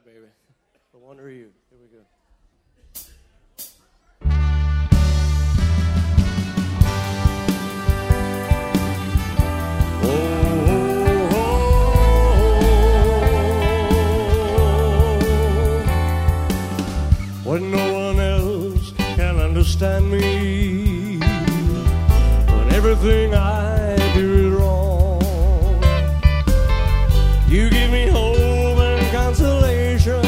right, baby. The wonder of you. Here we go. When no one else can understand me, when everything I do is wrong, you give me hope and consolation.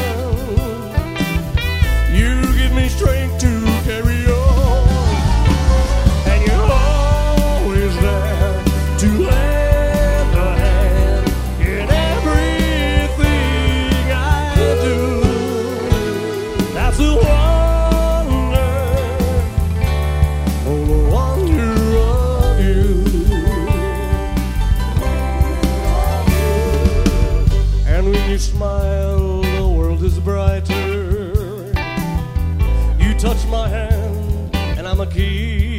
You give me strength to carry on, and you're always there to lend a hand in everything I do. That's the wonder, oh, the wonder of you. And when you smile, the world is brighter. You touch my hand, and I'm a key